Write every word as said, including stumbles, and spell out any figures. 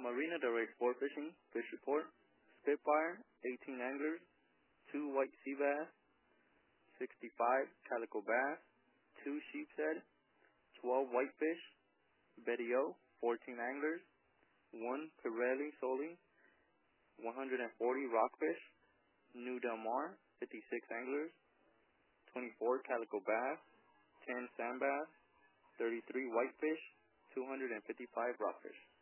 Marina Del Rey Sport Fishing, Fish Report. Spitfire, eighteen anglers, two white sea bass, sixty-five calico bass, two sheepshead, twelve whitefish. Betty O, fourteen anglers, one Pirelli Soli, one hundred forty rockfish. New Del Mar, fifty-six anglers, twenty-four calico bass, ten sand bass, thirty-three whitefish, two hundred fifty-five rockfish.